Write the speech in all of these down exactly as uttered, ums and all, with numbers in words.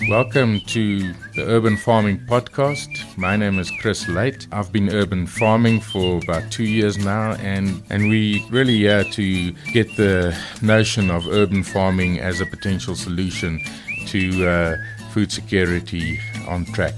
Welcome to the Urban Farming Podcast. My name is Chris Late. I've been urban farming for about two years now, and, and we really here to get the notion of urban farming as a potential solution to uh, food security on track.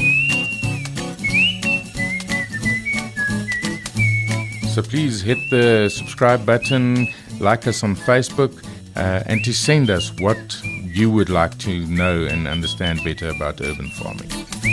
So please hit the subscribe button, like us on Facebook, uh, and to send us what you would like to know and understand better about urban farming.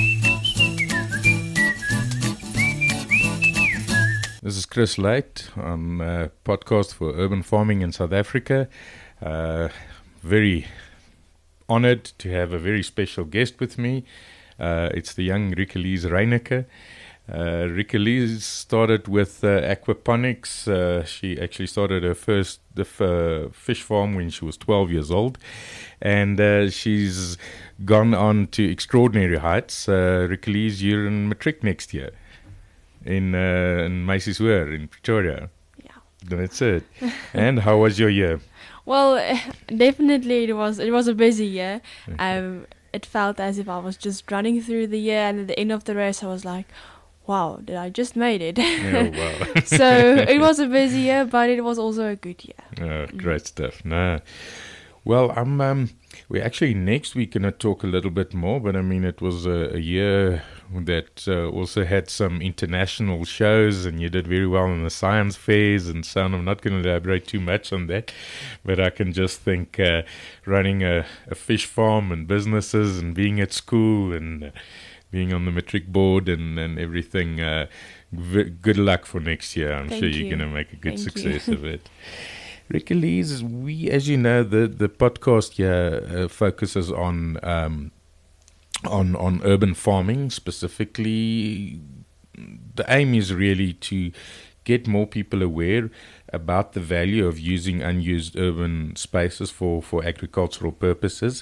This is Chris Late. I'm a podcast for urban farming in South Africa. Uh, very honored to have a very special guest with me. Uh, it's the young Rikelise Reyneke. Uh, Rikelise started with uh, aquaponics. Uh, she actually started her first the f- uh, fish farm when she was twelve years old, and uh, she's gone on to extraordinary heights. Uh, Rikelise, you're in matric next year in uh, in Meisjeshoër in Pretoria. Yeah, that's it. And how was your year? Well, definitely it was. It was a busy year. Um, it felt as if I was just running through the year, and at the end of the race, I was like, wow, did I just made it? Oh, wow. So it was a busy year, but it was also a good year. Oh, great stuff. No. Well, I'm, um, we're actually next week going to talk a little bit more, but I mean, it was a, a year that uh, also had some international shows, and you did very well in the science fairs and so on. I'm not going to elaborate too much on that, but I can just think uh, running a, a fish farm and businesses and being at school and uh, being on the matric board and, and everything, uh, v- good luck for next year. I'm Thank sure you. you're going to make a good Thank success you. of it. Rikelise, we, as you know, the, the podcast here uh, focuses on um, on on urban farming specifically. The aim is really to get more people aware about the value of using unused urban spaces for, for agricultural purposes.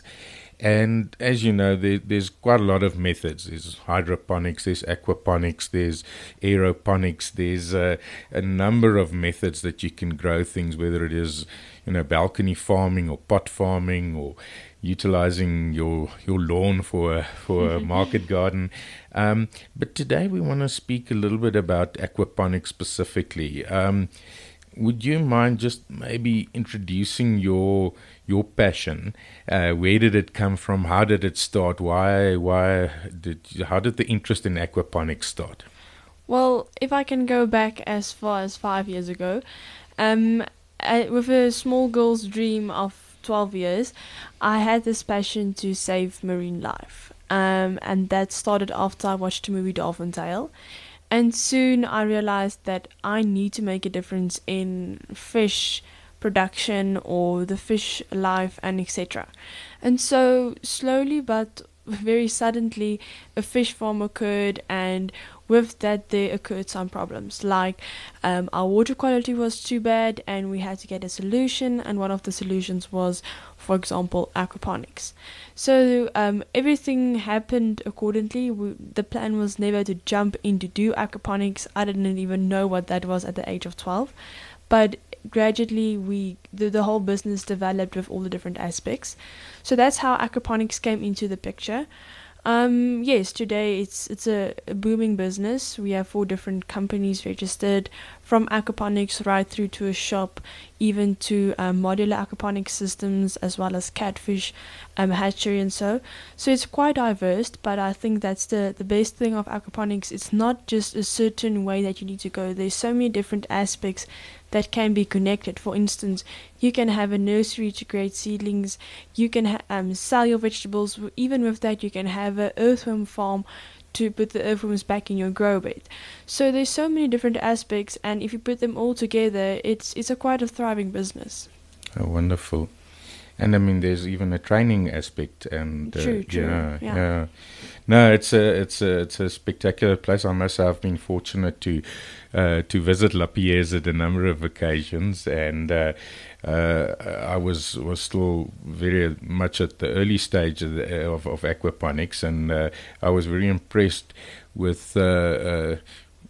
And as you know, there, there's quite a lot of methods. There's hydroponics, there's aquaponics, there's aeroponics, there's uh, a number of methods that you can grow things, whether it is, you know, balcony farming or pot farming or utilizing your your lawn for a, for a market garden. Um, but today we want to speak a little bit about aquaponics specifically. Um, would you mind just maybe introducing your your passion? Uh, where did it come from? How did it start? Why? Why did? How did the interest in aquaponics start? Well, if I can go back as far as five years ago, um, I, with a small girl's dream of twelve years, I had this passion to save marine life. Um, and that started after I watched the movie Dolphin Tale. And soon I realized that I need to make a difference in fish production or the fish life and et cetera. And so slowly but very suddenly a fish farm occurred, and with that there occurred some problems, like um, our water quality was too bad and we had to get a solution, and one of the solutions was, for example, aquaponics. So um, everything happened accordingly. We, the plan was never to jump in to do aquaponics. I didn't even know what that was at the age of twelve, but gradually we the, the whole business developed with all the different aspects. So that's how aquaponics came into the picture. Um, yes, today it's it's a, a booming business. We have four different companies registered, from aquaponics right through to a shop, even to um, modular aquaponics systems, as well as catfish, um, hatchery and so. So it's quite diverse, but I think that's the, the best thing of aquaponics. It's not just a certain way that you need to go. There's so many different aspects that can be connected. For instance, you can have a nursery to create seedlings, you can ha- um, sell your vegetables. Even with that, you can have an earthworm farm to put the earthworms back in your grow bed. So there's so many different aspects, and if you put them all together, it's it's a quite a thriving business. Oh, wonderful. And I mean, there's even a training aspect, and uh, True, true, yeah, yeah. yeah. No, it's a it's a it's a spectacular place. I must say, I've been fortunate to uh, to visit La Pierre at a number of occasions, and uh, uh, I was was still very much at the early stage of the, of, of aquaponics, and uh, I was very impressed with. Uh, uh,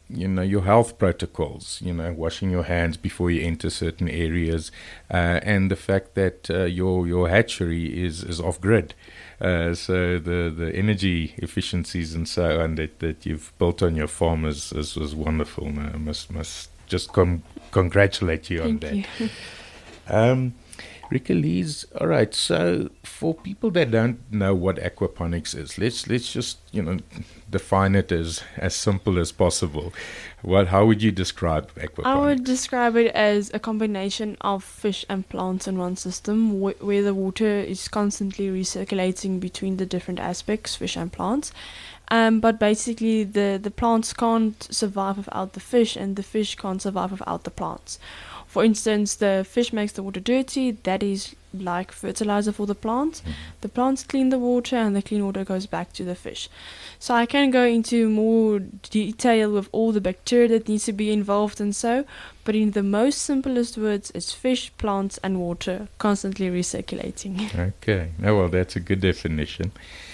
you know, your health protocols, you know, washing your hands before you enter certain areas, uh, and the fact that uh, your your hatchery is, is off grid. Uh, so the, the energy efficiencies and so on that, that you've built on your farm is, is, is wonderful. No, I must must just con- congratulate you on Thank that. you. Um, Rickalese, all right. So for people that don't know what aquaponics is, let's let's just you know define it as as simple as possible. What how would you describe aquaponics? I would describe it as a combination of fish and plants in one system, wh- where the water is constantly recirculating between the different aspects, fish and plants. Um, but basically, the, the plants can't survive without the fish, and the fish can't survive without the plants. For instance, the fish makes the water dirty, that is like fertilizer for the plants. Mhm. The plants clean the water, and the clean water goes back to the fish. So I can go into more detail with all the bacteria that needs to be involved and so, but in the most simplest words, it's fish, plants, and water constantly recirculating. Okay. Oh, well, that's a good definition.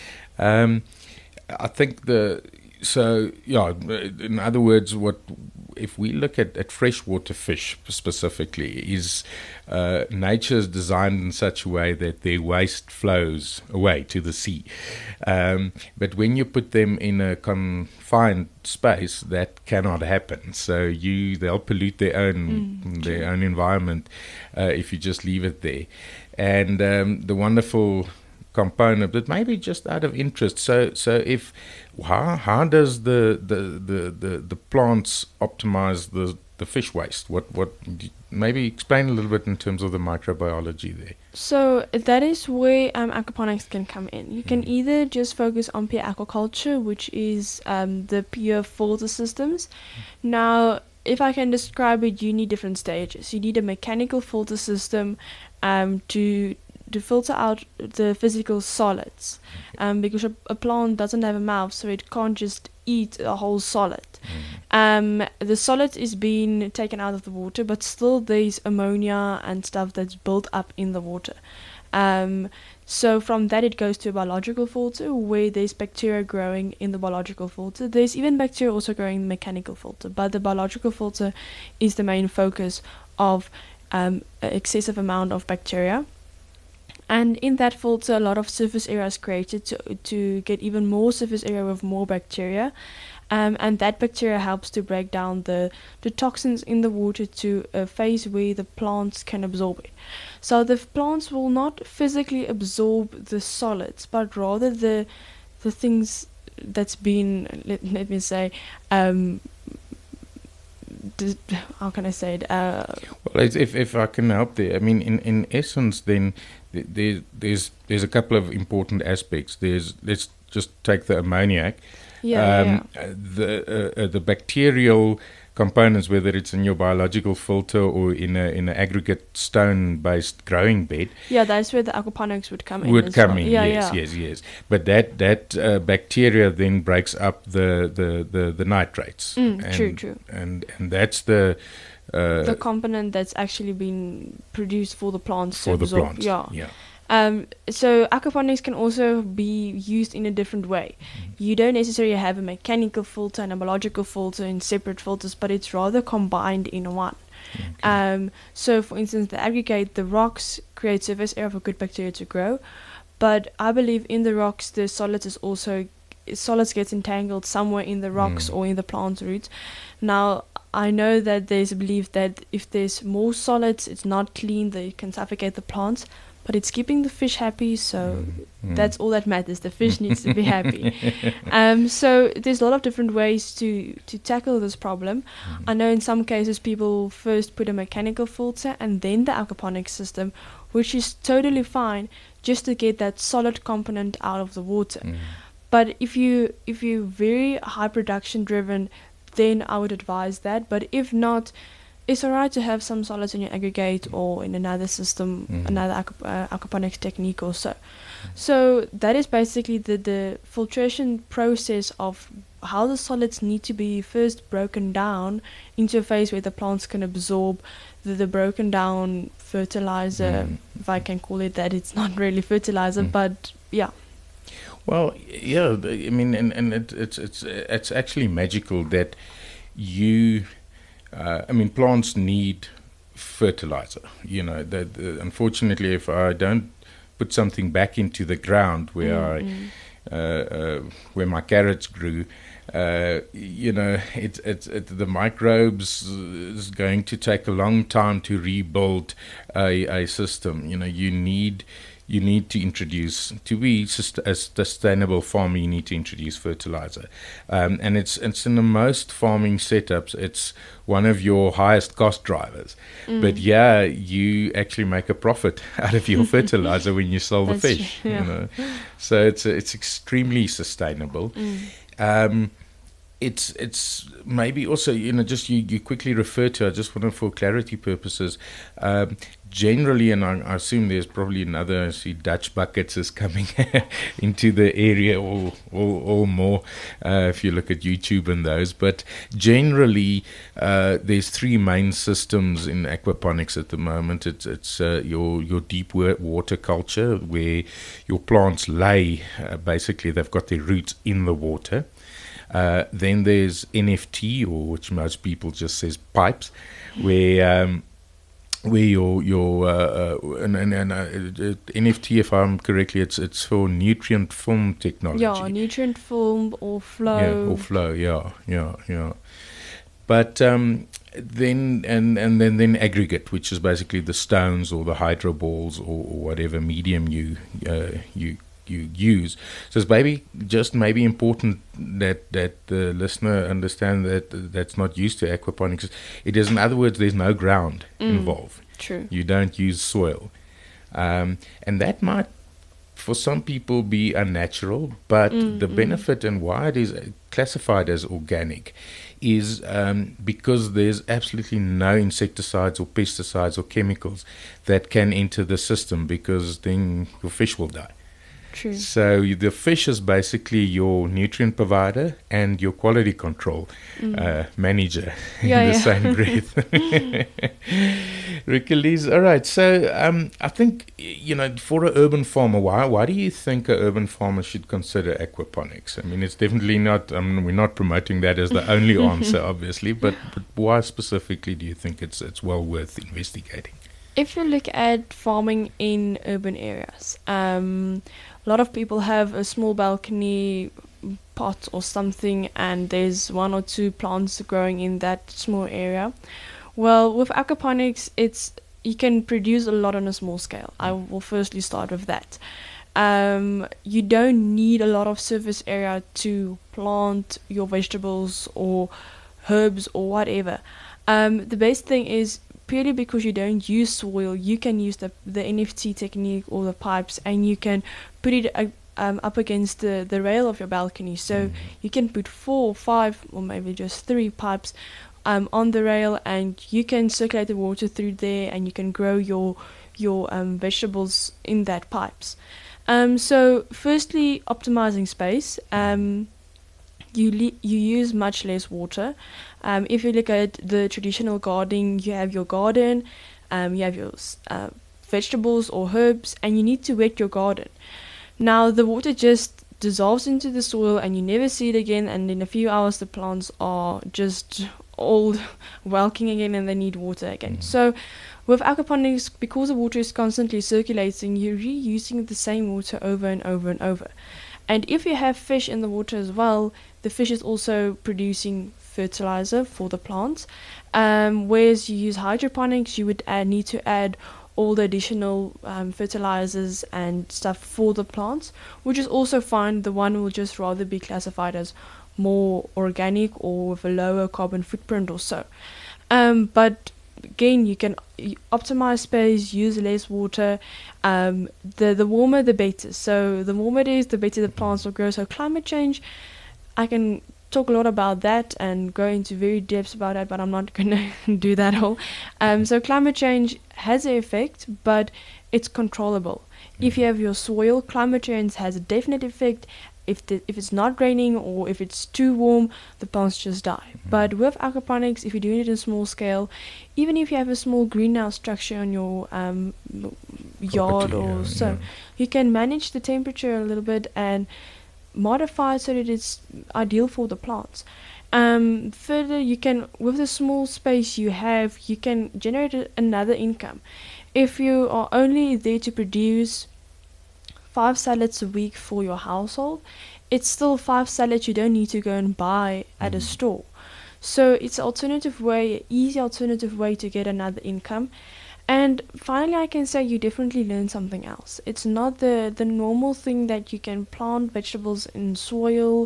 Um, I think the so yeah. In other words, what if we look at, at freshwater fish specifically, is uh, nature is designed in such a way that their waste flows away to the sea. Um, but when you put them in a confined space, that cannot happen. So you they'll pollute their own Mm, their true. own environment uh, if you just leave it there. And um, the wonderful component, but maybe just out of interest. So, so if how how does the the, the, the, the plants optimize the, the fish waste? What what maybe explain a little bit in terms of the microbiology there. So that is where um, aquaponics can come in. You can either just focus on pure aquaculture, which is um, the pure filter systems. Now, if I can describe it, you need different stages. You need a mechanical filter system um, to to filter out the physical solids, um, because a, a plant doesn't have a mouth, so it can't just eat a whole solid. Um, the solid is being taken out of the water, but still there's ammonia and stuff that's built up in the water. Um, so from that it goes to a biological filter where there's bacteria growing in the biological filter. There's even bacteria also growing in the mechanical filter, but the biological filter is the main focus of um, an excessive amount of bacteria. And in that filter, a lot of surface area is created to, to get even more surface area with more bacteria. Um, and that bacteria helps to break down the, the toxins in the water to a phase where the plants can absorb it. So the plants will not physically absorb the solids, but rather the the things that's been, let, let me say, um, d- how can I say it? Uh, Well, as if if I can help there, I mean, in, in essence, then th- there, there's there's a couple of important aspects. There's let's just take the ammoniac. yeah, yeah. um, uh, the uh, uh, the bacterial components, whether it's in your biological filter or in a in an aggregate stone-based growing bed, Yeah, that's where the aquaponics would come in. would as come well. in. Yeah, yes, yeah. yes, yes. But that that uh, bacteria then breaks up the the the, the nitrates. Mm, and, true, true. And and that's the uh, The component that's actually been produced for the plants for to the absorb. plants. Yeah. yeah. Um, so aquaponics can also be used in a different way. You don't necessarily have a mechanical filter and a biological filter in separate filters, but it's rather combined in one. Okay. Um, so, for instance, the aggregate, the rocks create surface area for good bacteria to grow, but I believe in the rocks the solids is also solids gets entangled somewhere in the rocks Mm. or in the plant roots. Now, I know that there's a belief that if there's more solids, it's not clean, they can suffocate the plants, but it's keeping the fish happy, so Mm. that's all that matters. The fish needs to be happy. Um, so there's a lot of different ways to, to tackle this problem. Mm. I know in some cases people first put a mechanical filter and then the aquaponics system, which is totally fine, just to get that solid component out of the water. Mm. But if you if you're very high production driven, then I would advise that. But if not, it's alright to have some solids in your aggregate or in another system, Mhm. another aqua- uh, aquaponics technique or so. So that is basically the, the filtration process of how the solids need to be first broken down into a phase where the plants can absorb the, the broken down fertilizer, Mhm. if I can call it that. It's not really fertilizer, Mm. but yeah. Well, yeah, the- I mean, and, and it, it's it's it's actually magical that you, uh, I mean, plants need fertilizer. You know, that uh, unfortunately, if I don't put something back into the ground where Mm-hmm. I, uh, uh, where my carrots grew, uh, you know, it's it's it, the microbes is going to take a long time to rebuild a, a system. You know, you need you need to introduce to be sust- a sustainable farmer. You need to introduce fertilizer, um, and it's it's in the most farming setups. It's one of your highest cost drivers. Mm. But yeah, you actually make a profit out of your fertilizer when you sell the That's fish. true, yeah. You know, so it's it's extremely sustainable. Mm. Um, it's it's maybe also, you know, just you, you quickly refer to, I just want to, for clarity purposes, um, generally, and I, I assume there's probably another, I see Dutch buckets is coming into the area or or, or more uh, if you look at YouTube and those, but generally uh, there's three main systems in aquaponics at the moment. It's it's uh, your your deep wa- water culture, where your plants lay, uh, basically they've got their roots in the water. Uh, then there's N F T, or which most people just says pipes, where um, where your your uh, uh, and, and, and uh, uh, N F T, if I'm correctly, it's it's for nutrient film technology. Yeah, nutrient film or flow. Yeah, or flow. Yeah, yeah, yeah. But um, then and and then then aggregate, which is basically the stones or the hydro balls or, or whatever medium you uh, you. you use. So it's maybe just maybe important that that the listener understand that that's not used to aquaponics. It is, in other words, there's no ground Mm. involved. True. You don't use soil, um, and that might, for some people, be unnatural. But Mm, the mm. benefit and why it is classified as organic is um, because there's absolutely no insecticides or pesticides or chemicals that can enter the system, because then your fish will die. True. So you- the fish is basically your nutrient provider and your quality control Mm. uh, manager Yeah, in the yeah. same breath. Ricolese, all right. So um, I think, y- you know, for an urban farmer, why why do you think an urban farmer should consider aquaponics? I mean, it's definitely not. I mean, we're not promoting that as the only answer, obviously, but, but why specifically do you think it's it's well worth investigating? If you look at farming in urban areas, um, a lot of people have a small balcony pot or something, and there's one or two plants growing in that small area. Well, with aquaponics, it's you can produce a lot on a small scale. I will firstly start with that. Um, you don't need a lot of surface area to plant your vegetables or herbs or whatever. Um, the best thing is, purely because you don't use soil, you can use the the N F T technique or the pipes, and you can put it uh, um, up against the, the rail of your balcony. So you can put four or five or maybe just three pipes um, on the rail, and you can circulate the water through there, and you can grow your your um, vegetables in that pipes. Um, so firstly, optimizing space. Um, you le- you use much less water. Um, if you look at the traditional gardening, you have your garden, um, you have your s- uh, vegetables or herbs, and you need to wet your garden. Now the water just dissolves into the soil, and you never see it again. And in a few hours, the plants are just all welking again, and they need water again. Mm. So with aquaponics, because the water is constantly circulating, you're reusing the same water over and over and over. And if you have fish in the water as well, the fish is also producing fertilizer for the plants. Um, whereas you use hydroponics, you would add, need to add all the additional um, fertilizers and stuff for the plants, which is also fine. The one will just rather be classified as more organic or with a lower carbon footprint or so. Um, but again, you can y- optimize space, use less water. Um, the the warmer the better. So the warmer it is, the better the plants will grow. So climate change, I can talk a lot about that and go into very depths about that, but I'm not gonna do that all. Um, so climate change has an effect, but it's controllable. If you have your soil, climate change has a definite effect. If the, if it's not raining or if it's too warm, the plants just die. But with aquaponics, if you're doing it in small scale, even if you have a small greenhouse structure on your um, m- yard Property, or yeah, so, yeah. you can manage the temperature a little bit and modify it so that it's ideal for the plants. Um, further, you can, with the small space you have, you can generate a- another income. If you are only there to produce five salads a week for your household, it's still five salads you don't need to go and buy at a Mhm. store. So it's an alternative way, easy alternative way to get another income. And finally, I can say you definitely learn something else. It's not the, the normal thing that you can plant vegetables in soil,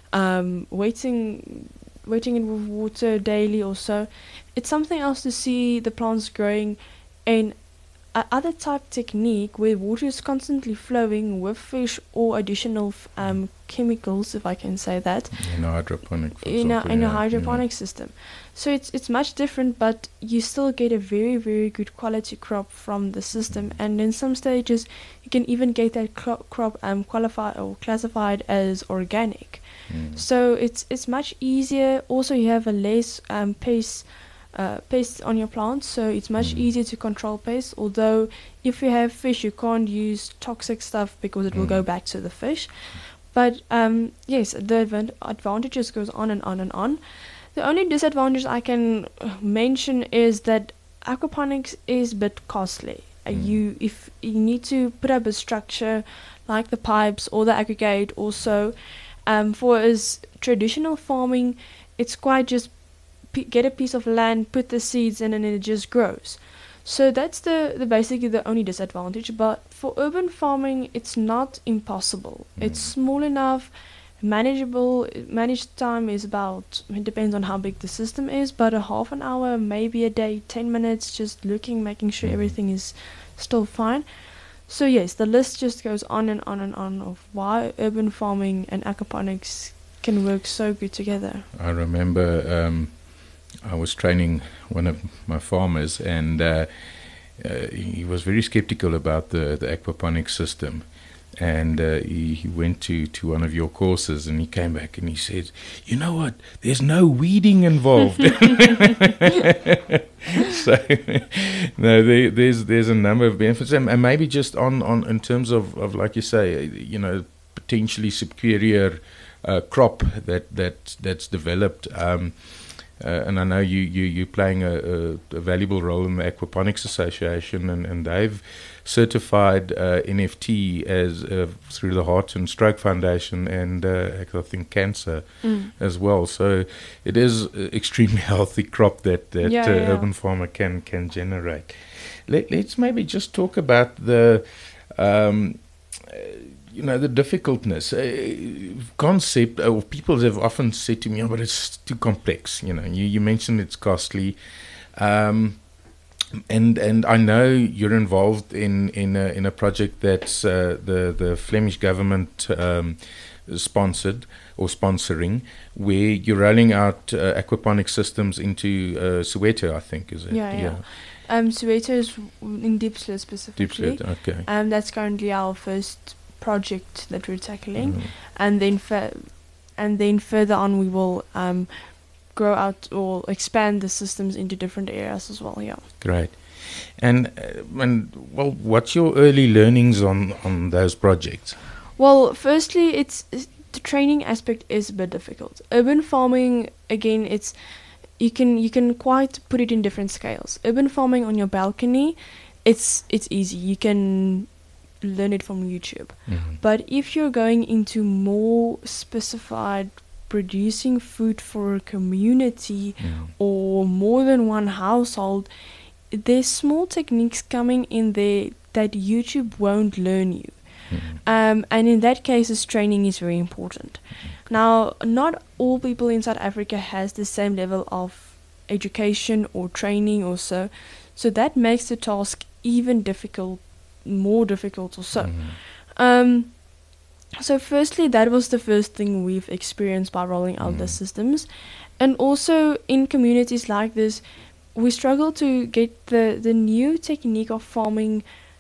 um, waiting waiting it with water daily or so. It's something else to see the plants growing in a other type technique where water is constantly flowing with fish or additional f- um, chemicals, if I can say that, In a hydroponic, for in a example. in a yeah, hydroponic system. So it's it's much different, but you still get a very very good quality crop from the system. And in some stages, you can even get that cro- crop um qualified or classified as organic. Yeah. Mm. So it's it's much easier. Also, you have a less um pest uh, pests on your plants, so it's much Mm. easier to control pests. Although if you have fish, you can't use toxic stuff because it will go Mm. back to the fish. But um, yes, the advan- advantages goes on and on and on. The only disadvantage I can uh, mention is that aquaponics is a bit costly. Uh, Mm. You if you need to put up a structure like the pipes or the aggregate also. Um, for as traditional farming, it's quite just p- get a piece of land, put the seeds in, and it just grows. So that's the, the basically the only disadvantage. But for urban farming, it's not impossible. It's Mm. small enough, manageable. Managed time is about, it depends on how big the system is, but a half an hour, maybe a day, ten minutes, just looking, making sure Mhm. everything is still fine. So yes, the list just goes on and on and on of why urban farming and aquaponics can work so good together. I remember um, I was training one of my farmers, and uh, uh, he was very skeptical about the, the aquaponics system. And uh, he, he went to, to one of your courses, and he came back and he said, "You know what? There's no weeding involved." So, no, there, there's there's a number of benefits, and, and maybe just on, on in terms of, of like you say, you know, potentially superior uh, crop that that that's developed. Um, uh, and I know you you you're playing a, a, a valuable role in the Aquaponics Association, and, and they've certified uh, N F T as uh, through the Heart and Stroke Foundation, and uh, I think cancer Mm. as well. So it is uh, extremely healthy crop that that Yeah, uh, yeah. urban farmer can can generate. Let, let's maybe just talk about the. Um, uh, you know, the difficultness uh, concept. Uh, people have often said to me, "Oh, but it's too complex." You know, you, you mentioned it's costly, um, and and I know you're involved in in a, in a project that's uh, the the Flemish government um, sponsored or sponsoring, where you're rolling out uh, aquaponic systems into uh, Soweto, I think, is it? Yeah, yeah. Um, Soweto is in Diepsloot specifically. Diepsloot, okay. Um, that's currently our first project that we're tackling, Mm. and then fa- and then further on we will um grow out or expand the systems into different areas as well. Yeah. Great. And uh, and well, what's your early learnings on on those projects? Well, firstly, it's, it's the training aspect is a bit difficult. Urban farming, again, it's you can you can quite put it in different scales. Urban farming on your balcony, it's it's easy. You can learn it from YouTube. Mhm. But if you're going into more specified producing food for a community Mm. or more than one household, there's small techniques coming in there that YouTube won't learn you. Mhm. Um, and in that case, this training is very important. Now, not all people in South Africa has the same level of education or training or so, so that makes the task even difficult, more difficult or so. Mhm. Um, so firstly, that was the first thing we've experienced by rolling out the Mm. systems. And also in communities like this, we struggle to get the, the new technique of farming.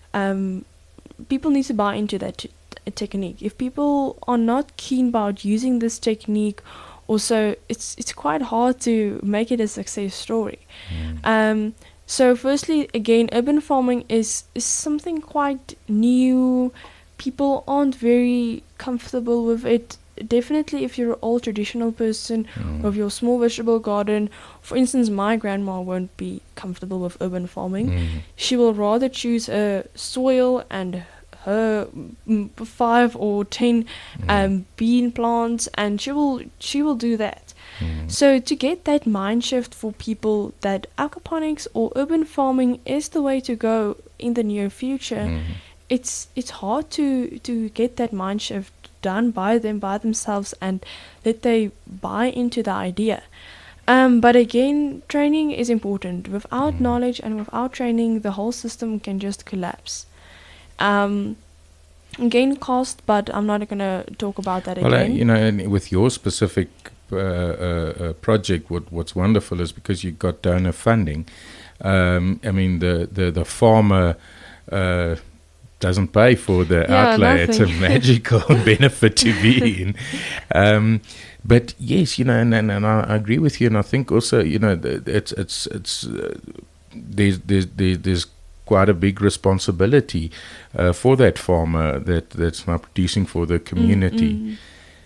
Um, people need to buy into that t- t- technique. If people are not keen about using this technique, also it's it's quite hard to make it a success story. Mm. Um, so firstly, again, urban farming is, is something quite new. People aren't very comfortable with it. definitely if you're an old traditional person Mm. with your small vegetable garden, for instance, my grandma won't be comfortable with urban farming. Mm. She will rather choose a soil and her mm, five or ten um, bean plants, and she will she will do that. Mm. So to get that mind shift for people that aquaponics or urban farming is the way to go in the near future, Mm. it's it's hard to to get that mind shift done by them by themselves and that they buy into the idea. Um, but again, training is important. Without Mm. knowledge and without training, the whole system can just collapse. Um, again, cost, but I'm not gonna talk about that Well, uh, again. you know, and with your specific uh, uh, uh, project, what what's wonderful is because you got donor funding. Um, I mean, the the the farmer uh, doesn't pay for the Yeah, outlay. It's a nothing. magical benefit to be in. Um, but yes, you know, and, and, and I agree with you, and I think also, you know, the- it's it's it's uh, there's there's there's there's quite a big responsibility uh, for that farmer that that's now producing for the community. Mm, mm.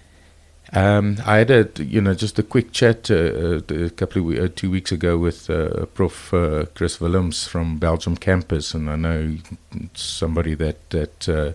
Um, I had a, you know, just a quick chat uh, uh, a couple of we- uh, two weeks ago with uh, Prof uh, Chris Willems from Belgium campus, and I know it's somebody that that uh,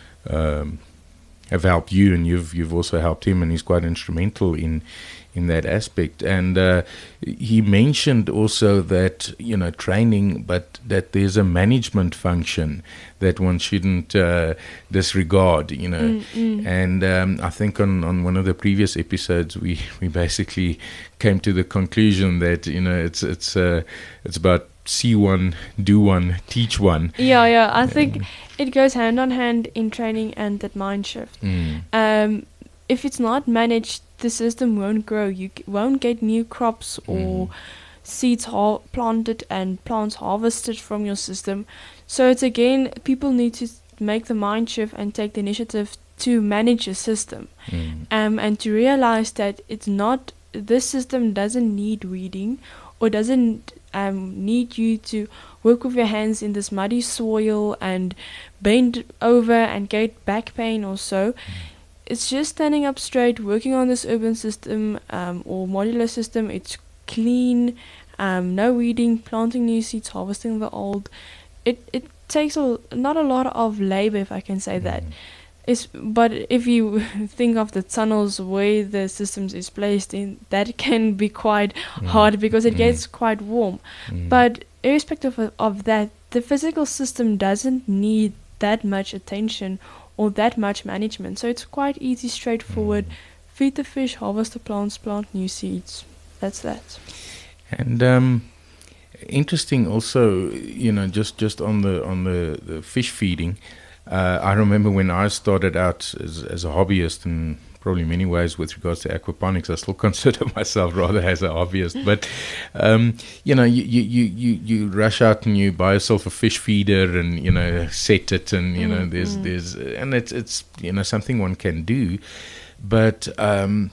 um, have helped you, and you've you've also helped him, and he's quite instrumental in in that aspect. And uh, he mentioned also that, you know, training, but that there's a management function that one shouldn't uh, disregard, you know. Mm, mm. And um, I think on, on one of the previous episodes, we, we basically came to the conclusion that, you know, it's it's uh, it's about see one, do one, teach one. Yeah, yeah. I think it goes hand on hand in training and that mind shift. Mm. Um, if it's not managed, the system won't grow. You c- won't get new crops or Mm. seeds har- planted and plants harvested from your system. So it's again, people need to s- make the mind shift and take the initiative to manage a system, Mm. um, and to realize that it's not, this system doesn't need weeding or doesn't um, need you to work with your hands in this muddy soil and bend over and get back pain or so. It's just standing up straight, working on this urban system um, or modular system. It's clean, um, no weeding, planting new seeds, harvesting the old. It it takes a, not a lot of labor, if I can say that. Mm. It's, but if you think of the tunnels where the systems is placed in, that can be quite Mm. hard because it Mm. gets quite warm. Mm. But irrespective of, of that, the physical system doesn't need that much attention or that much management. So it's quite easy, straightforward. Feed the fish, harvest the plants, plant new seeds. That's that. And um, interesting also, you know, just, just on the on the, the fish feeding. Uh, I remember when I started out as, as a hobbyist, and probably in many ways with regards to aquaponics, I still consider myself rather as a hobbyist. But um, you know, you, you, you, you, you rush out and you buy yourself a fish feeder, and you know, set it, and you know, Mm, there's mm. there's and it's it's you know something one can do, but. Um,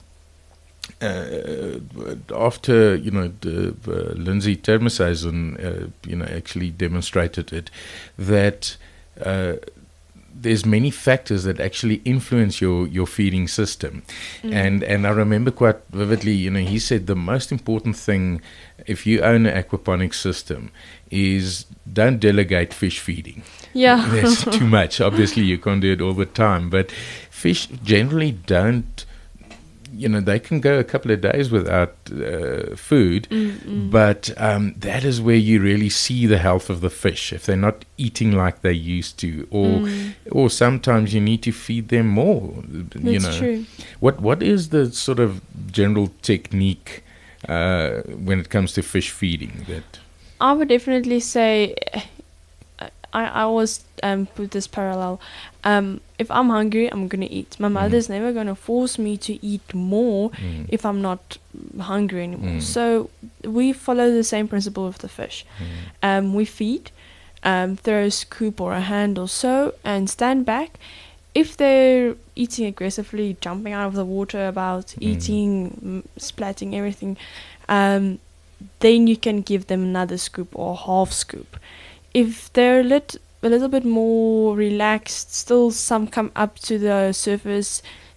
uh, after you know the, uh, Lindsay Termeshuizen, uh, you know actually demonstrated it, that uh, there's many factors that actually influence your, your feeding system. Mm. And and I remember quite vividly, you know, he said the most important thing if you own an aquaponics system is don't delegate fish feeding. Yeah. There's too much. Obviously, you can't do it all the time, but fish generally don't, you know, they can go a couple of days without uh, food, Mm, mm. but um, that is where you really see the health of the fish. If they're not eating like they used to, or Mm. or sometimes you need to feed them more. You That's know, true. what what is the sort of general technique uh, when it comes to fish feeding? That I would definitely say, I, I always um, put this parallel. Um, if I'm hungry, I'm going to eat. My mother's never going to force me to eat more mm, if I'm not hungry anymore. Mm. So we follow the same principle with the fish. mm, Um, we feed, um, throw a scoop or a hand or so, and stand back. If they're eating aggressively, jumping out of the water, about Mm. eating, m- splatting everything, um, then you can give them another scoop or half scoop. If they're a, lit- a little bit more relaxed, still some come up to the surface,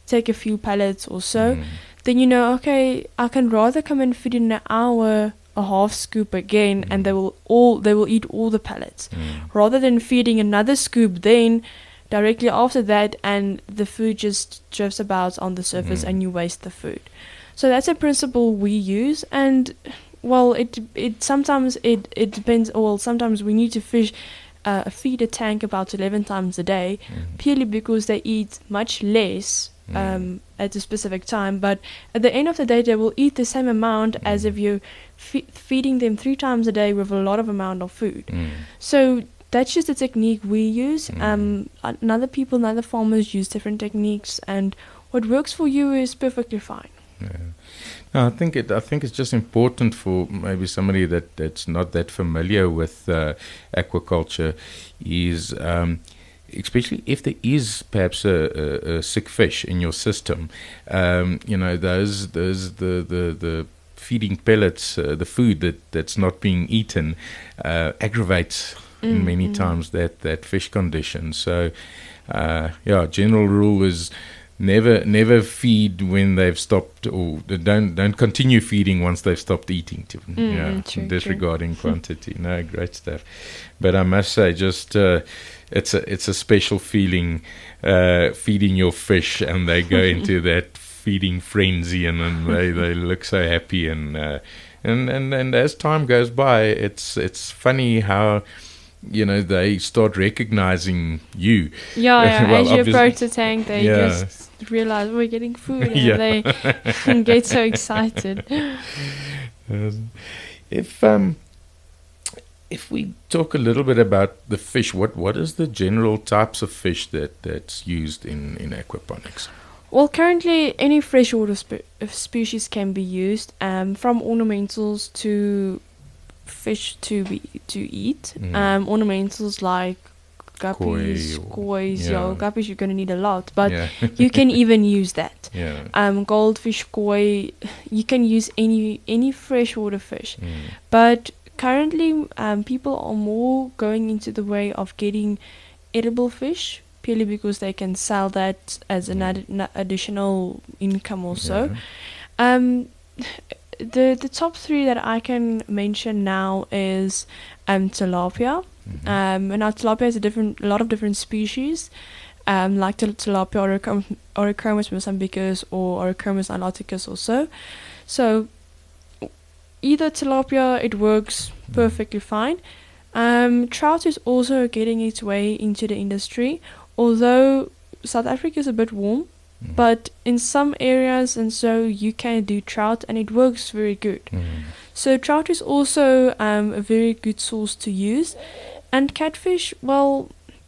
take a few pellets or so, Mm. then you know, okay, I can rather come and feed in an hour a half scoop again, Mm. and they will all they will eat all the pellets, Mm. rather than feeding another scoop then directly after that, and the food just drifts about on the surface Mm. and you waste the food. So that's a principle we use, and well, it it sometimes it it depends. Well, sometimes we need to fish. Uh, feed a tank about eleven times a day, Mm. purely because they eat much less Mm. um, at a specific time. But at the end of the day, they will eat the same amount as Mm. if you're fe- feeding them three times a day with a lot of amount of food. Mm. So that's just the technique we use. Mm. Um, and other people and other farmers use different techniques, and what works for you is perfectly fine. Yeah. No, I think it. I think it's just important for maybe somebody that, that's not that familiar with uh, aquaculture, is um, especially if there is perhaps a, a, a sick fish in your system. Um, you know, those those the the the feeding pellets, uh, the food that, that's not being eaten, uh, aggravates Mm, many mm. times that that fish condition. So, uh, yeah, general rule is. Never, never feed when they've stopped, or don't don't continue feeding once they've stopped eating. To, Mm, yeah, mm, true, disregarding quantity. No, great stuff. But I must say, just uh, it's a it's a special feeling uh, feeding your fish, and they go into that feeding frenzy, and, and they, they look so happy, and uh, and and and as time goes by, it's it's funny how. You know, they start recognizing you. Yeah, yeah. Well, as you obviously- approach the tank, they Yeah. just realize we're getting food, and Yeah. they get so excited. Um, if um, if we talk a little bit about the fish, what what is the general types of fish that, that's used in, in aquaponics? Well, currently, any freshwater spe- uh, species can be used, um, from ornamentals to fish to be to eat. Mm. Um, ornamentals like guppies, Koi or- kois, yeah. yeah. guppies you're going to need a lot, but yeah, you can even use that. yeah. Um, goldfish, koi, you can use any any freshwater fish. Mm. But currently, um, people are more going into the way of getting edible fish, purely because they can sell that as an Mm. ad- na- additional income also. Yeah. Um, the the top three that I can mention now is um, tilapia. Mhm. Um, and now tilapia is a different, a lot of different species, um, like til- tilapia Orochrom- Orochromis mozambicus or Orochromis niloticus also. So either tilapia, it works perfectly fine. Um, trout is also getting its way into the industry, although South Africa is a bit warm, Mm. but in some areas and so you can do trout and it works very good. Mm. So trout is also um, a very good source to use. And catfish, well,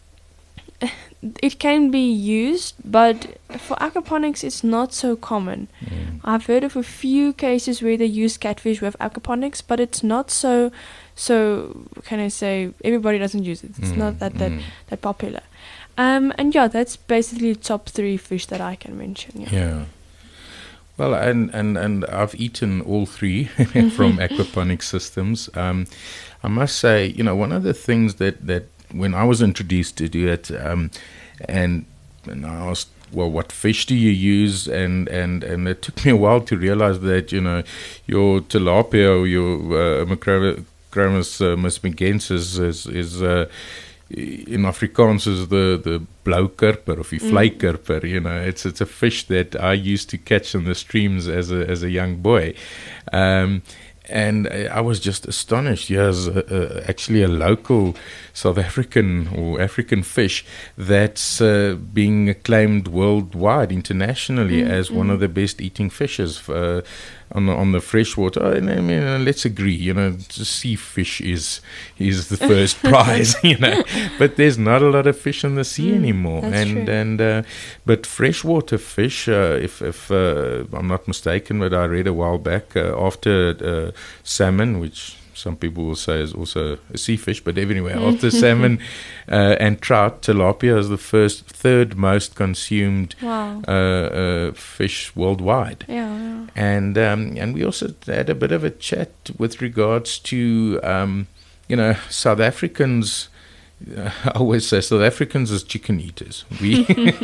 it can be used, but for aquaponics it's not so common. Mm. I've heard of a few cases where they use catfish with aquaponics, but it's not so, so, can I say, everybody doesn't use it. It's Mm. not that, that, Mm. that popular. Um, and yeah, that's basically the top three fish that I can mention. Yeah. Yeah. Well, and, and, and I've eaten all three from aquaponic systems. Um, I must say, you know, one of the things that, that when I was introduced to do it, um, and, and I asked, well, what fish do you use? And, and, and it took me a while to realize that, you know, your tilapia or your uh, Macromis uh, mosmichensis is, is uh, in Afrikaans is the the blou kurper of die Mm. vlei kurper. You know, it's it's a fish that I used to catch in the streams as a as a young boy, um, and I was just astonished. Yes, a, a, actually a local South African or African fish that's uh, being acclaimed worldwide, internationally, Mm, as one mm. of the best eating fishes. Uh, on the, on the freshwater, I mean, uh, let's agree, you know, sea fish is is the first prize, you know, but there's not a lot of fish in the sea Mm, anymore, that's and true. and uh, but freshwater fish, uh, if if uh, I'm not mistaken, but I read a while back uh, after uh, salmon, which some people will say is also a sea fish, but anyway, after salmon uh, and trout, tilapia is the first, third most consumed Wow. uh, uh, fish worldwide. Yeah, yeah. And um, and we also had a bit of a chat with regards to um, you know, South Africans I always say South Africans is chicken eaters. We,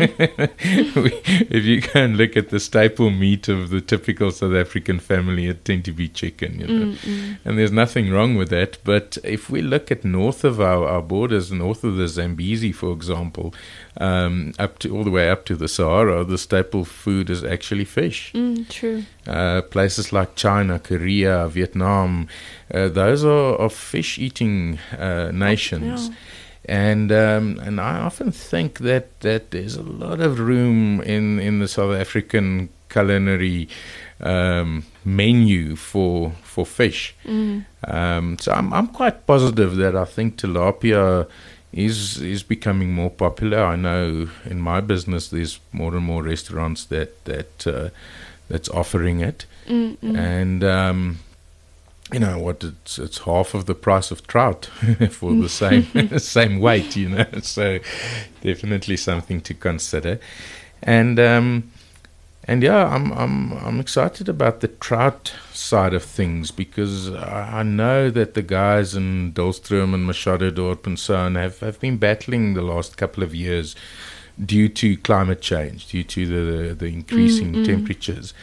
we, if you go and look at the staple meat of the typical South African family, it tends to be chicken, you know. Mm-mm. And there's nothing wrong with that. But if we look at north of our, our borders, north of the Zambezi, for example, um, up to all the way up to the Sahara, the staple food is actually fish. Mm, true. Uh, places like China, Korea, Vietnam, uh, those are, are fish-eating uh, nations. Yeah. And um, and I often think that, that there's a lot of room in, in the South African culinary um, menu for for fish. Mm. Um, so I'm I'm quite positive that I think tilapia is is becoming more popular. I know in my business there's more and more restaurants that that uh, that's offering it, Mm-mm. and. Um, You know what? It's it's half of the price of trout for the same same weight. You know, so definitely something to consider. And um, and yeah, I'm I'm I'm excited about the trout side of things because I, I know that the guys in Dahlstrom and Machadodorp and so on have, have been battling the last couple of years due to climate change, due to the the increasing mm-hmm. temperatures.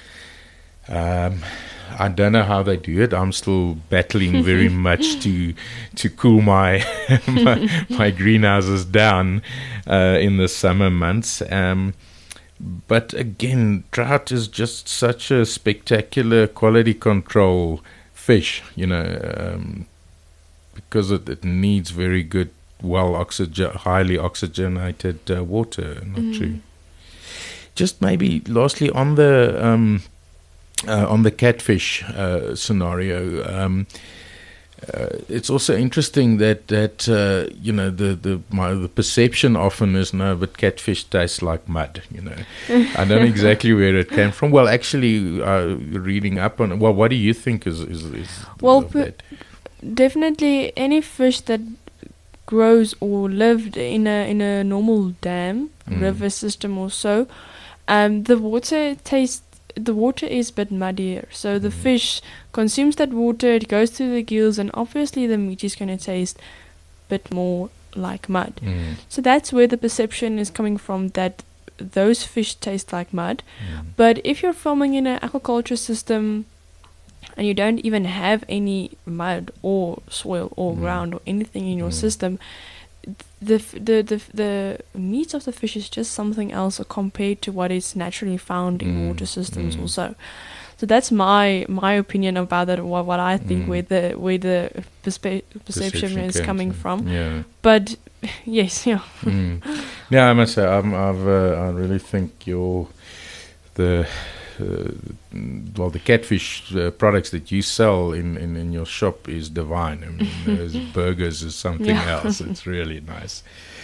Um, I don't know how they do it. I'm still battling very much to to cool my my, my greenhouses down uh, in the summer months. Um, but again, trout is just such a spectacular quality control fish, you know, um, because it, it needs very good, well oxygen, highly oxygenated uh, water. Not mm. true. Just maybe lastly on the. Um, Uh, on the catfish uh, scenario, um, uh, it's also interesting that that uh, you know the the my the perception often is no, but catfish tastes like mud. You know, I don't know exactly where it came from. Well, actually, uh, reading up on well, what do you think is is, is well, p- definitely any fish that grows or lived in a in a normal dam, mm. river system or so, um, the water tastes. The water is a bit muddier, so the mm. fish consumes that water, it goes through the gills, and obviously the meat is going to taste a bit more like mud. Mm. So that's where the perception is coming from, that those fish taste like mud. Mm. But if you're farming in an aquaculture system and you don't even have any mud or soil or mm. ground or anything in your mm. system, The, f- the the the meat of the fish is just something else compared to what is naturally found in mm. water systems mm. also. So that's my my opinion about it, what, what I think mm. where the where the perspe- perception, perception is coming from. Yeah. But yes, yeah. mm. Yeah, I must say, I'm, I've uh, I really think your the uh, well the catfish uh, products that you sell in, in, in your shop is divine. I mean, those burgers is something yeah. else. It's really nice.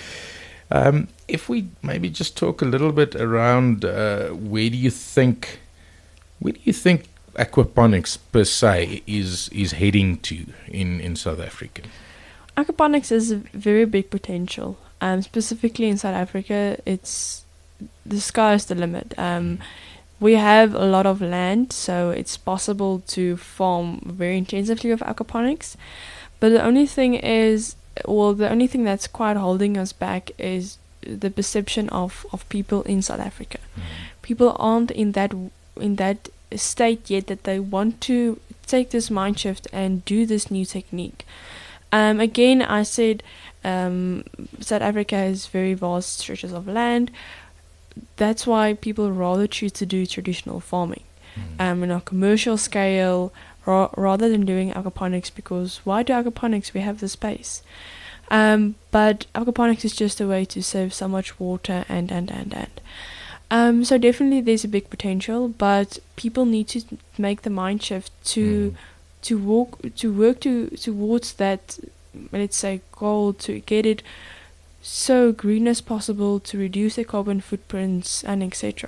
Um, if we maybe just talk a little bit around uh, where do you think where do you think aquaponics per se is is heading to in, in South Africa? Aquaponics is a very big potential. Um, specifically in South Africa, it's the sky is the limit. Um, we have a lot of land, so it's possible to farm very intensively with aquaponics. But the only thing is, well, the only thing that's quite holding us back is the perception of, of people in South Africa. Mm. People aren't in that in that state yet that they want to take this mind shift and do this new technique. Um, again, I said um, South Africa has very vast stretches of land. That's why people rather choose to do traditional farming mm. um, on a commercial scale ra- rather than doing aquaponics, because why do aquaponics? We have the space. Um, but aquaponics is just a way to save so much water and, and, and, and. Um, so definitely there's a big potential, but people need to make the mind shift to mm. to walk to work to towards that, let's say, goal, to get it so green as possible, to reduce their carbon footprints and et cetera.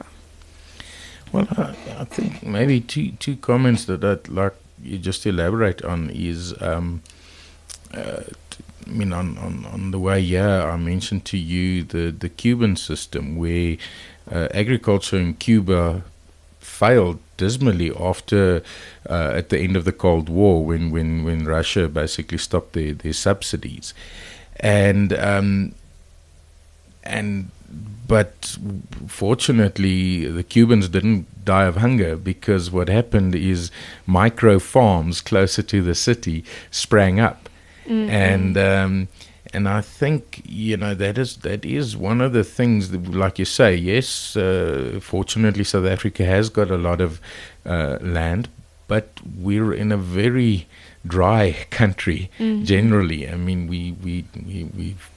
Well, I, I think maybe two two comments that I'd like you just to elaborate on is, um, uh, t- I mean, on, on, on the way here, I mentioned to you the, the Cuban system where uh, agriculture in Cuba failed dismally after uh, at the end of the Cold War when, when, when Russia basically stopped their, their subsidies. and um, and but fortunately the Cubans didn't die of hunger, because what happened is micro farms closer to the city sprang up. Mm-hmm. and um, and I think, you know, that is that is one of the things that, like you say, yes, uh, fortunately South Africa has got a lot of uh, land, but we're in a very dry country. Mm-hmm. Generally. I mean, we we we we've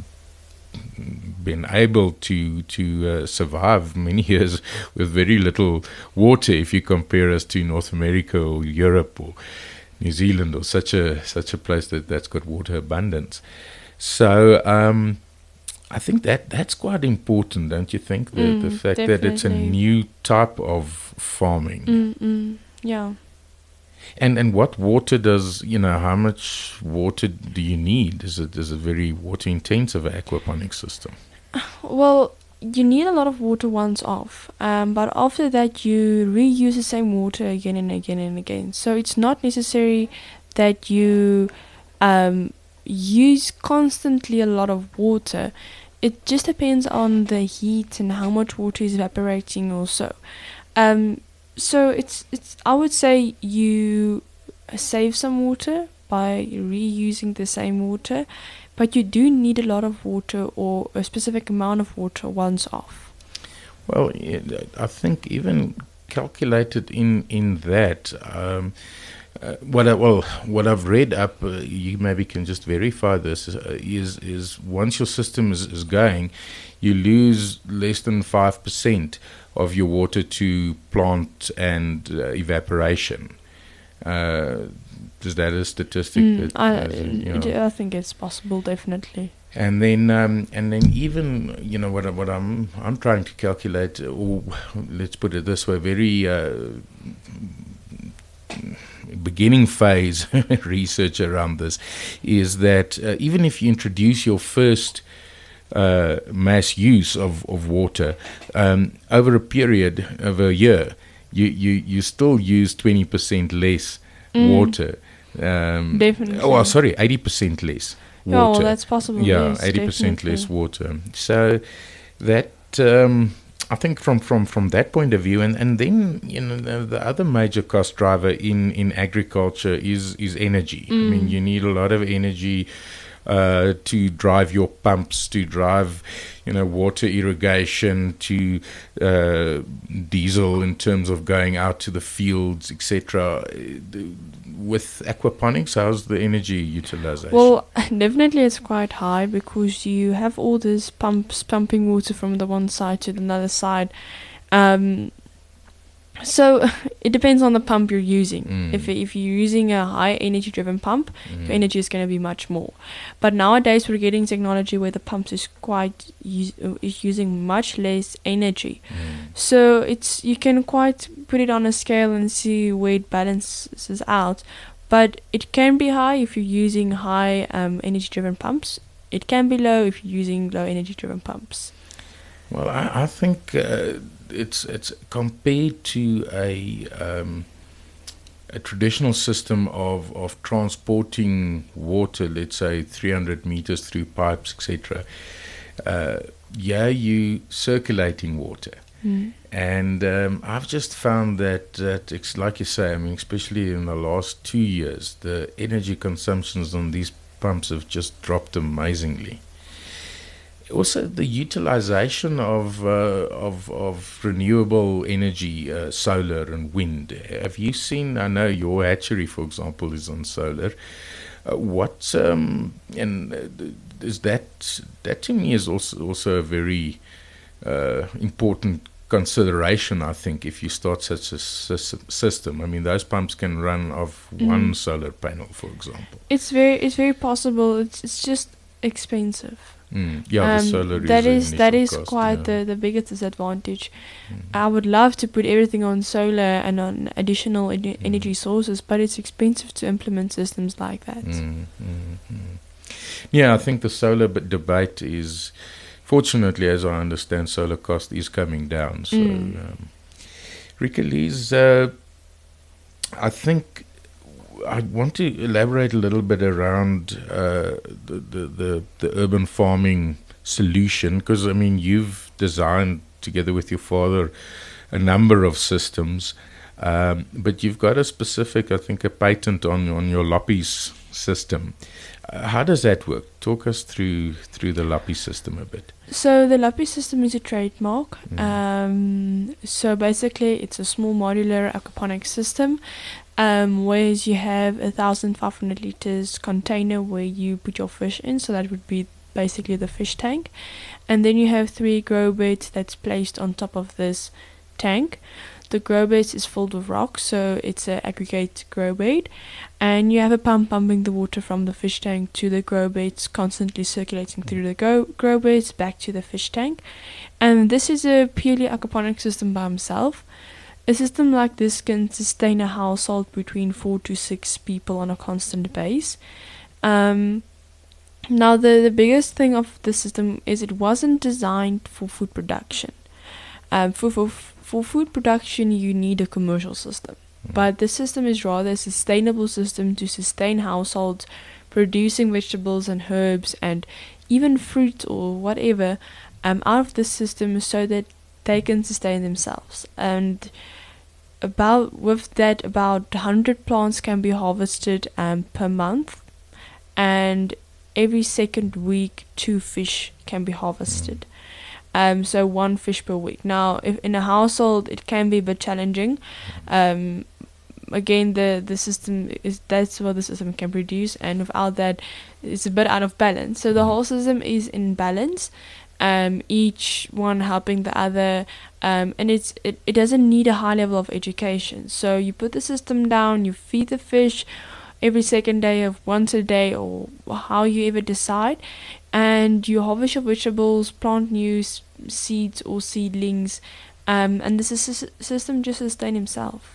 been able to to uh, survive many years with very little water, if you compare us to North America or Europe or New Zealand or such a such a place that that's got water abundance. So um, I think that that's quite important, don't you think? The Mm, the fact definitely. that it's a new type of farming. Mm-mm. Yeah. And and what water does, you know, how much water do you need? Is it is a very water intensive aquaponics system? Well, you need a lot of water once off, um, but after that you reuse the same water again and again and again. So it's not necessary that you um, use constantly a lot of water. It just depends on the heat and how much water is evaporating also. Um, so it's it's I would say you save some water by reusing the same water, but you do need a lot of water or a specific amount of water once off. Well, yeah, I think even calculated in in that. Um, uh, what I, well, what I've read up, uh, you maybe can just verify this. Uh, is is once your system is, is going, you lose less than five percent of your water to plant and uh, evaporation. Uh, is that a statistic? Mm, that, I, as in, you know, I think it's possible, definitely. And then, um, and then, even, you know, what I- what I'm I'm trying to calculate, or let's put it this way, very uh, beginning phase research around this, is that uh, even if you introduce your first uh, mass use of of water um, over a period of a year, you you you still use twenty percent less Mm. water. Um, Definitely. Oh, sorry, eighty percent less water. Oh, well, that's possible. Yeah, yes, eighty percent definitely. less water. So that um, I think from, from, from that point of view, and, and then, you know, the, the other major cost driver in, in agriculture is is energy. I mean, Mm. you need a lot of energy uh, to drive your pumps, to drive, you know, water irrigation, to uh, diesel in terms of going out to the fields, et cetera. With aquaponics, how's the energy utilization? Well, definitely it's quite high because you have all these pumps pumping water from the one side to the other side. Um, so it depends on the pump you're using. Mm. If if you're using a high energy driven pump, Mm. your energy is going to be much more. But nowadays we're getting technology where the pumps is quite use, is using much less energy. Mm. So it's you can quite put it on a scale and see where it balances out. But it can be high if you're using high um, energy driven pumps. It can be low if you're using low energy driven pumps. Well, I, I think uh, it's it's compared to a um, a traditional system of, of transporting water, let's say three hundred meters through pipes, et cetera. Uh, yeah, you circulating water. Mm. And um, I've just found that, that it's like you say, I mean, especially in the last two years, the energy consumptions on these pumps have just dropped amazingly. Also, the utilization of uh, of of renewable energy, uh, solar and wind. Have you seen? I know your hatchery, for example, is on solar. Uh, what um, and uh, is that? That to me is also also a very uh, important consideration, I think, if you start such a sys- system. I mean, those pumps can run off Mm. one solar panel, for example. It's very it's very possible. It's it's just expensive. Mm. Yeah, the Um, solar that is is the that initial is cost, quite yeah. the, the biggest disadvantage. Mm. I would love to put everything on solar and on additional en- Mm. energy sources, but it's expensive to implement systems like that. Mm, mm, mm. Yeah, I think the solar b- debate is, fortunately, as I understand, solar cost is coming down. So, Mm. um, Rika Lees, uh, I think I want to elaborate a little bit around uh, the, the, the, the urban farming solution, because I mean you've designed together with your father a number of systems, um, but you've got a specific, I think, a patent on on your Lappies system. Uh, how does that work? Talk us through through the Lappies system a bit. So the Lappies system is a trademark. Mm. Um, so basically, it's a small modular aquaponics system, um, where you have a thousand five hundred liters container where you put your fish in. So that would be basically the fish tank, and then you have three grow beds that's placed on top of this tank. The grow bed is filled with rocks, so it's an aggregate grow bed, and you have a pump pumping the water from the fish tank to the grow beds, constantly circulating through the grow, grow beds back to the fish tank. And this is a purely aquaponic system by himself. A system like this can sustain a household between four to six people on a constant base. Um, now, the, the biggest thing of the system is it wasn't designed for food production. Um, for, for For food production, you need a commercial system, but the system is rather a sustainable system to sustain households producing vegetables and herbs and even fruit or whatever um, out of the system, so that they can sustain themselves. And about with that, about one hundred plants can be harvested um, per month, and every second week, two fish can be harvested. Um, so one fish per week. Now, if in a household, it can be a bit challenging. Um, again, the, the system is that's what the system can produce, and without that, it's a bit out of balance. So the whole system is in balance, um, each one helping the other, um, and it's it, it doesn't need a high level of education. So you put the system down, you feed the fish every second day of once a day, or how you ever decide, and you harvest your vegetables, plant new s- seeds or seedlings, um, and this is a system just sustain himself.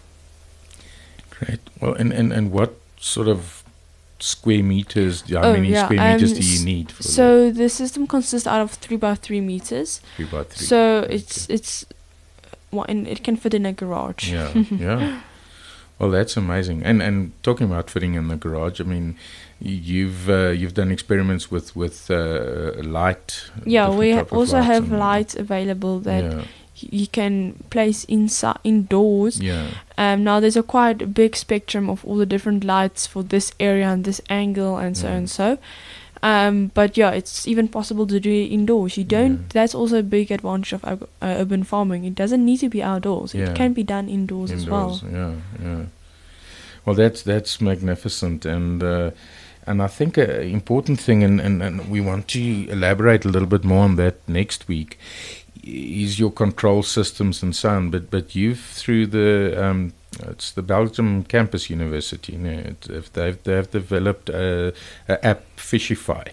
Great. Well, and, and, and what sort of square meters, how Oh, many yeah, square meters um, do you need? For So the system consists out of three by three meters. three by three? So Okay. it's it's well, and it can fit in a garage. Yeah, yeah. Well, that's amazing. And and talking about fitting in the garage, I mean, you've uh, you've done experiments with with uh, light. Yeah, different we ha- type of also lights have and- lights available that Yeah, y- you can place inside indoors. yeah, Um, now there's a quite big spectrum of all the different lights for this area and this angle and so Mm. and so. Um, but yeah, it's even possible to do it indoors. You don't. Yeah. That's also a big advantage of ur- uh, urban farming. It doesn't need to be outdoors. Yeah. It can be done indoors, as well. indoors. Yeah, yeah. Well, that's that's magnificent, and uh, and I think an important thing, and, and, and we want to elaborate a little bit more on that next week, is your control systems and so on. But but you've through the um, it's the Belgium Campus University. You know, it, if they've they've developed a, a app Fishify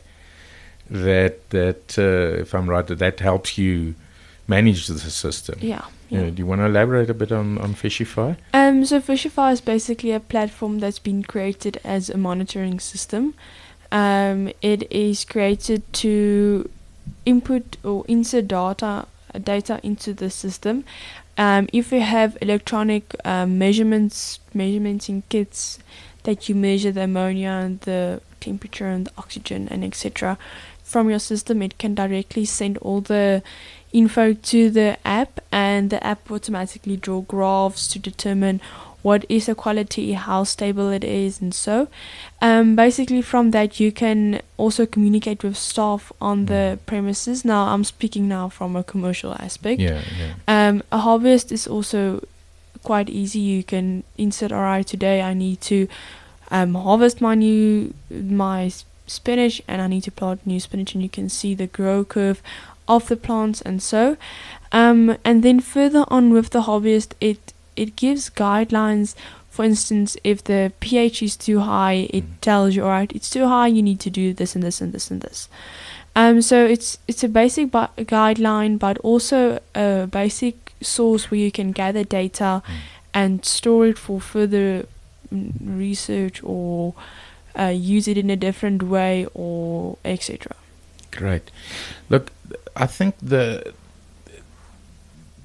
that that uh, if I'm right, that, that helps you manage the system. Yeah. Yeah. Yeah. Do you want to elaborate a bit on on Fishify? Um, so Fishify is basically a platform that's been created as a monitoring system. Um, it is created to input or insert data uh, data into the system. Um, if you have electronic um, measurements measuring kits that you measure the ammonia and the temperature and the oxygen and et cetera from your system, it can directly send all the info to the app, and the app automatically draw graphs to determine what is the quality, how stable it is, and so um, basically from that you can also communicate with staff on the premises. Now I'm speaking now from a commercial aspect. Yeah, yeah. Um, a harvest is also quite easy. You can insert, alright, today I need to um, harvest my new my s- spinach, and I need to plant new spinach, and you can see the grow curve of the plants and so. Um, and then further on with the hobbyist, it it gives guidelines. For instance, if the pH is too high, it Mm. tells you, alright, it's too high, you need to do this and this and this and this. Um, so it's it's a basic bu- guideline, but also a basic source where you can gather data Mm. and store it for further mm, research, or uh, use it in a different way, or et cetera. Great. Look, I think the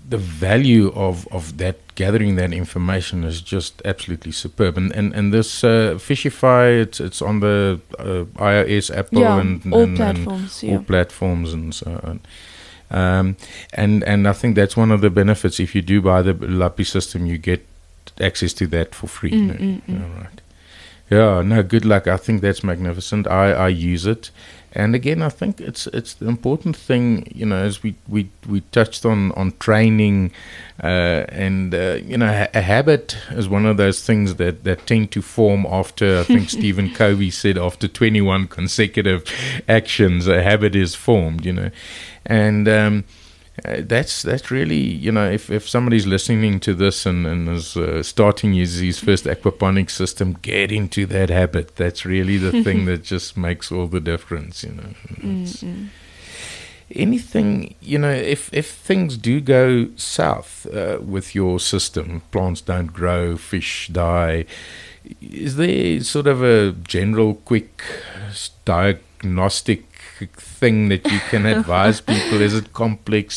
the value of, of that gathering that information is just absolutely superb. And and, and this uh, Fishify, it's it's on the uh, iOS, Apple, Yeah, and, all and, platforms, and yeah. all platforms and so on. Um, and and I think that's one of the benefits. If you do buy the Lapi system, you get access to that for free. Mm, no? mm, mm. All right. Yeah, no, good luck. I think that's magnificent. I, I use it. And again, I think it's it's the important thing, you know, as we, we, we touched on, on training, uh, and, uh, you know, ha- a habit is one of those things that, that tend to form after, I think Stephen Covey said, after twenty-one consecutive actions, a habit is formed, you know. And um, uh, that's that's really, you know, if, if somebody's listening to this and, and is uh, starting his, his first aquaponics system, get into that habit. That's really the thing that just makes all the difference, you know. Mm-mm. Anything, you know, if, if things do go south uh, with your system, plants don't grow, fish die, is there sort of a general quick diagnostic thing that you can advise people? Is it complex?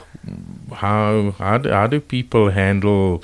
How how do, how do people handle,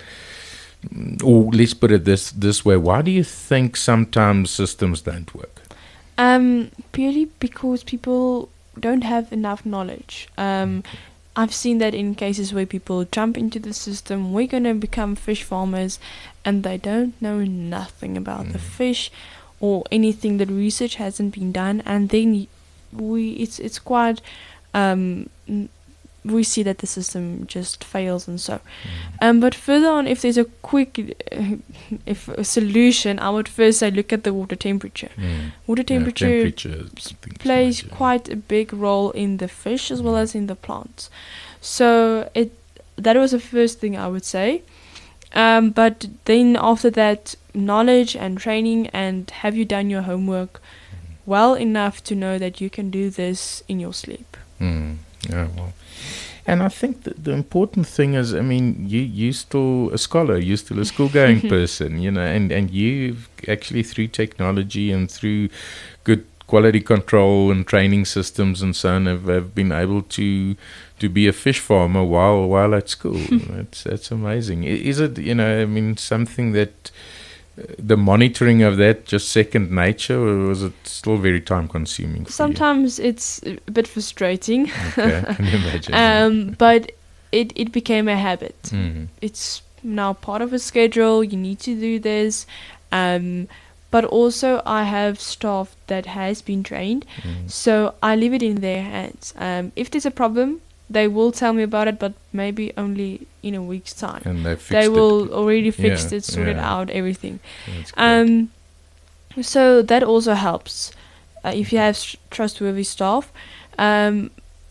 or let's put it this this way, why do you think sometimes systems don't work? Um, purely because people don't have enough knowledge. Um, I've seen that in cases where people jump into the system, we're going to become fish farmers, and they don't know nothing about Mm. the fish or anything. The research hasn't been done, and then we it's it's quite um n- we see that the system just fails and so. Um, but further on, if there's a quick uh, if a solution, I would first say look at the water temperature. Mm. Water Yeah, temperature temperature is something to plays measure. quite a big role in the fish as well as in the plants. So it that was the first thing I would say. Um, but then after that, knowledge and training, and have you done your homework well enough to know that you can do this in your sleep? Mm. Yeah, well, and I think that the important thing is, I mean, you you're still a scholar, you're still a school-going person, you know, and and you've actually, through technology and through good quality control and training systems and so on, have, have been able to to be a fish farmer while while at school. That's that's amazing. I- Is it, you know, I mean, something that uh, the monitoring of that just second nature, or was it still very time consuming for Sometimes it's a bit frustrating, you? Okay, I can imagine. um, but it, it became a habit. Mm. It's now part of a schedule. You need to do this. Um, but also I have staff that has been trained, Mm. so I leave it in their hands. Um, if there's a problem, they will tell me about it, but maybe only in a week's time. And they fixed They it. will already fixed Yeah, it, sorted yeah. out everything. That's great. Um, so that also helps uh, if you have s- trustworthy staff. Um,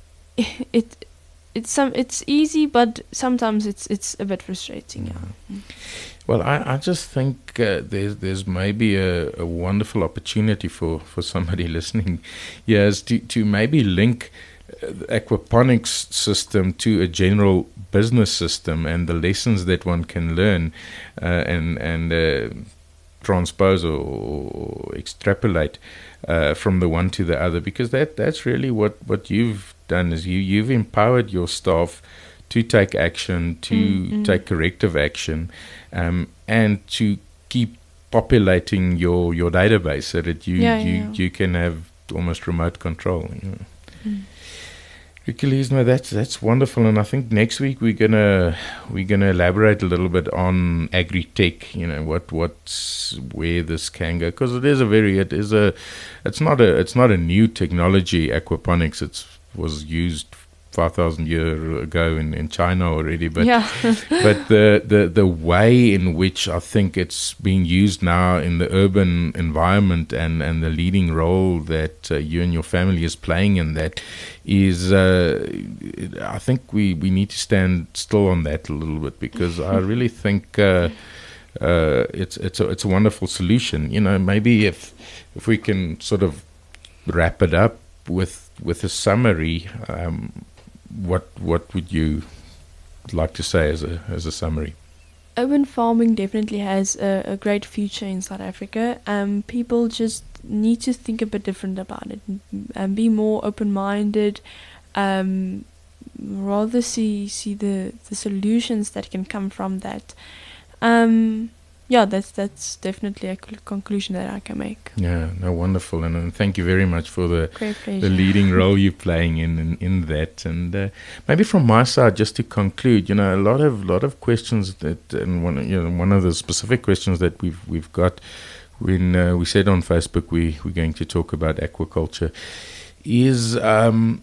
it it's some it's easy, but sometimes it's it's a bit frustrating. Yeah. Well, I, I just think uh, there's there's maybe a, a wonderful opportunity for, for somebody listening, yes, to, to maybe link uh, the aquaponics system to a general business system and the lessons that one can learn uh, and and uh, transpose or, or extrapolate uh, from the one to the other, because that that's really what, what you've done is you you've empowered your staff to take action, to Mm, mm. take corrective action, um, and to keep populating your, your database so that you Yeah, you, yeah. you can have almost remote control. You know. Mm. Ricky, no, that's that's wonderful, and I think next week we're gonna we're gonna elaborate a little bit on agri-tech. You know, what what's where this can go, because it is a very it is a it's not a it's not a new technology. Aquaponics, it's was used five thousand years ago in, in China already, but yeah. but the, the, the way in which I think it's being used now in the urban environment and, and the leading role that uh, you and your family is playing in that is, uh, I think we, we need to stand still on that a little bit, because I really think uh, uh, it's it's a, it's a wonderful solution. You know, maybe if if we can sort of wrap it up with with a summary. Um, What what would you like to say as a as a summary? Urban farming definitely has a, a great future in South Africa. Um, people just need to think a bit different about it, m- and be more open-minded. Um, rather see see the, the solutions that can come from that. Um, yeah, that's that's definitely a cl- conclusion that I can make. Yeah, no, wonderful, and, and thank you very much for the Great pleasure. the leading role you're playing in in, in that. And uh, maybe from my side, just to conclude, you know, a lot of lot of questions that, and one you know one of the specific questions that we've we've got when uh, we said on Facebook we we're going to talk about aquaculture is um,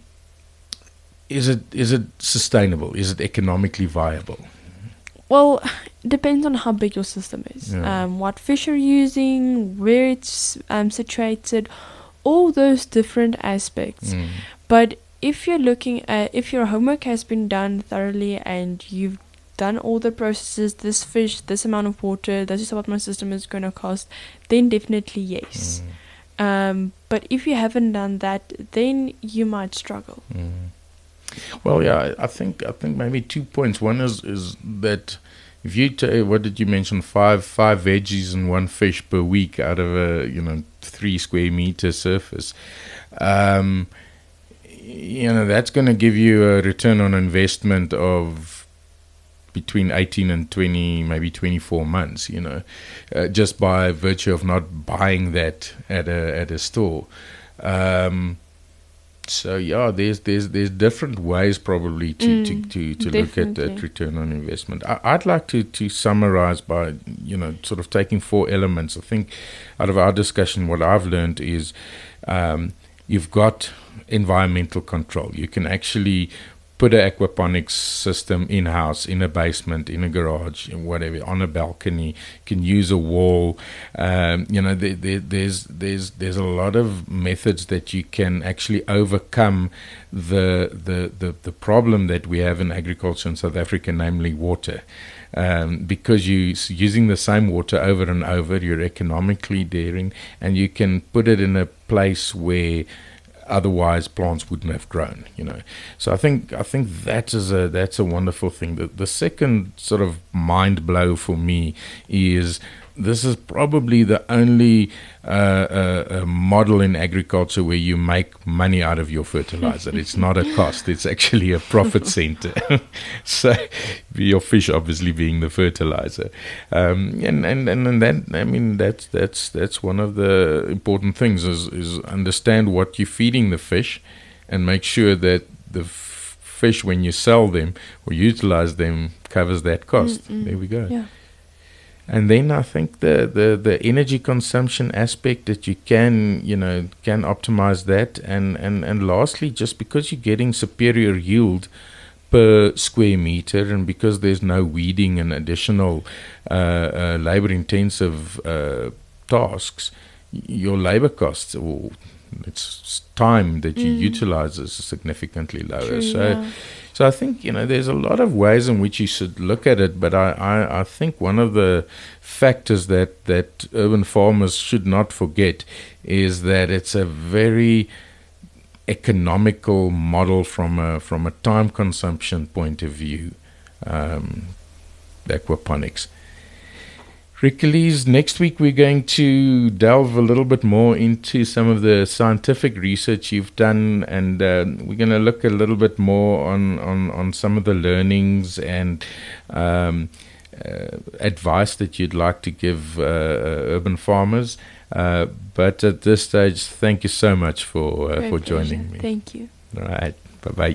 is it is it sustainable? Is it economically viable? Well, it depends on how big your system is, Yeah. um, what fish you're using, where it's um, situated, all those different aspects. Mm. But if you're looking at, if your homework has been done thoroughly and you've done all the processes, this fish, this amount of water, this is what my system is going to cost, then definitely yes. Mm. Um, but if you haven't done that, then you might struggle. Mm. Well, yeah, I I think I think maybe two points. One is is that if you ta- what did you mention five five veggies and one fish per week out of a you know three square meter surface, um, you know that's going to give you a return on investment of between eighteen and twenty, maybe twenty-four months. You know, uh, just by virtue of not buying that at a at a store. Um, So yeah, there's there's there's different ways probably to Mm, to, to, to look at definitely. that return on investment. I, I'd like to, to summarize by you know sort of taking four elements. I think out of our discussion, what I've learned is um, you've got environmental control. You can actually put an aquaponics system in-house, in a basement, in a garage, in whatever, on a balcony. You can use a wall. Um, you know, there, there, there's there's there's a lot of methods that you can actually overcome the the the, the problem that we have in agriculture in South Africa, namely water. Um, because you're using the same water over and over, you're economically daring, and you can put it in a place where otherwise plants wouldn't have grown, you know. So I think I think that is a that's a wonderful thing. The the second sort of mind blow for me is this is probably the only uh, uh, uh, model in agriculture where you make money out of your fertilizer. It's not a cost; it's actually a profit center. So your fish obviously being the fertilizer, um, and, and and and that I mean that's that's that's one of the important things is is understand what you're feeding the fish, and make sure that the f- fish when you sell them or utilize them covers that cost. Mm-mm. There we go. Yeah. And then I think the, the, the energy consumption aspect that you can, you know, can optimize that. And, and, and lastly, just because you're getting superior yield per square meter and because there's no weeding and additional uh, uh, labor-intensive uh, tasks, your labor costs or it's time that you Mm. utilize is significantly lower. True, so yeah. So I think, you know, there's a lot of ways in which you should look at it, but I, I, I think one of the factors that, that urban farmers should not forget is that it's a very economical model from a, from a time consumption point of view, um, aquaponics. Ricolese, next week we're going to delve a little bit more into some of the scientific research you've done, and uh, we're going to look a little bit more on, on, on some of the learnings and um, uh, advice that you'd like to give uh, uh, urban farmers. Uh, but at this stage, thank you so much for uh, Great for pleasure. joining me. Thank you. All right, bye-bye.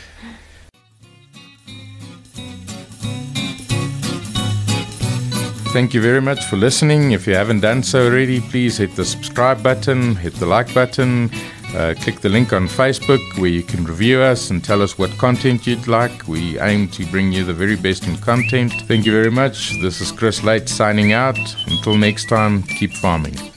Thank you very much for listening. If you haven't done so already, please hit the subscribe button, hit the like button, uh, click the link on Facebook where you can review us and tell us what content you'd like. We aim to bring you the very best in content. Thank you very much. This is Chris Late signing out. Until next time, keep farming.